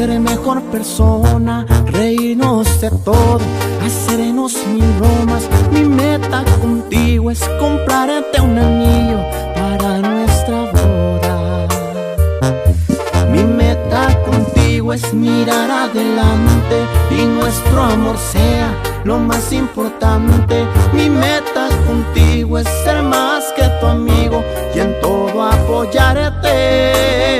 ser mejor persona, reírnos de todo, hacernos mil bromas. Mi meta contigo es comprarte un anillo para nuestra boda. Mi meta contigo es mirar adelante y nuestro amor sea lo más importante. Mi meta contigo es ser más que tu amigo y en todo apoyarte.